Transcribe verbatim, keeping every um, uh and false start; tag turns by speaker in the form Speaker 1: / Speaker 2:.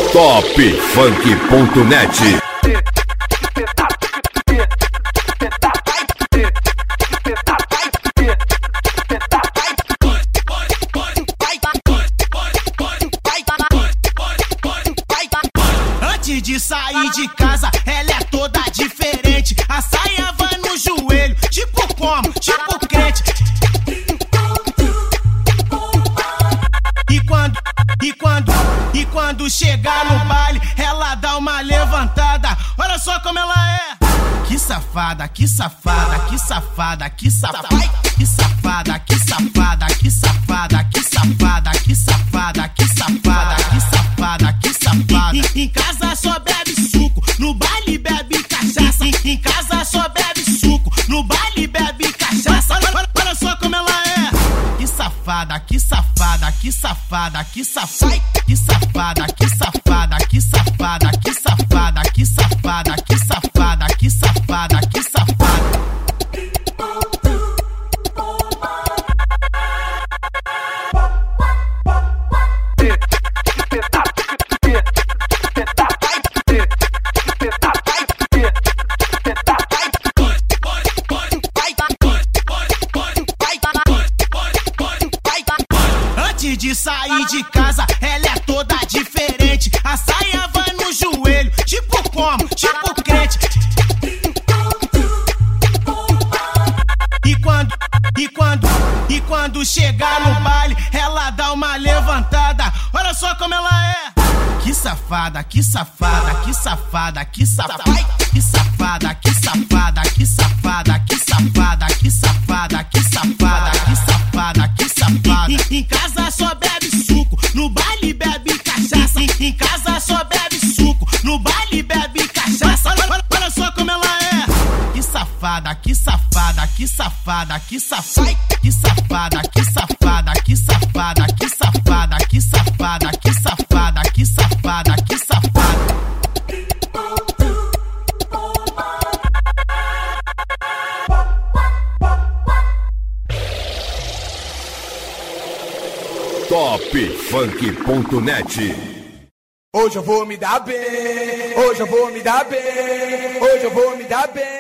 Speaker 1: top funk ponto net.
Speaker 2: Antes de sair de casa, ela é toda diferente. A saia vai no joelho, tipo como? Tipo crente. E quando, e quando, e quando chegar no baile, ela dá uma levantada. Olha só como ela é. Que safada, que safada, que safada, que safada, que safada, que safada, que safada, que safada, que safada, que safada, que safada, que safada. Em casa só bebe suco, no baile bebe cachaça. Em casa só bebe suco, no baile bebe cachaça. Olha, olha só como ela é. Que safada, que safada, que safada, que safada, que safada, que safada, que safada, que safada, que safada, que safada, que safada, que safada. Antes de sair de casa, ela é toda diferente. A saia vai no joelho, tipo como? Tipo crente. E quando, e quando, e quando chegar no baile, ela dá uma levantada. Olha só como ela é. Que safada, que safada, que safada, que safada, que safada, que safada, que safada, que safada, que safada, que safada, que safada, que safada. Em casa só bebe suco, no baile bebe cachaça. Em casa só bebe suco, no baile bebe cachaça. Olha, olha só como ela é. Que safada, que safada, que safada, que safada, que safada, que safada, que safada, que safada, que safada, que safada, que safada, que safada.
Speaker 1: top funk ponto net.
Speaker 3: Hoje eu vou me dar bem, hoje eu vou me dar bem, hoje eu vou me dar bem.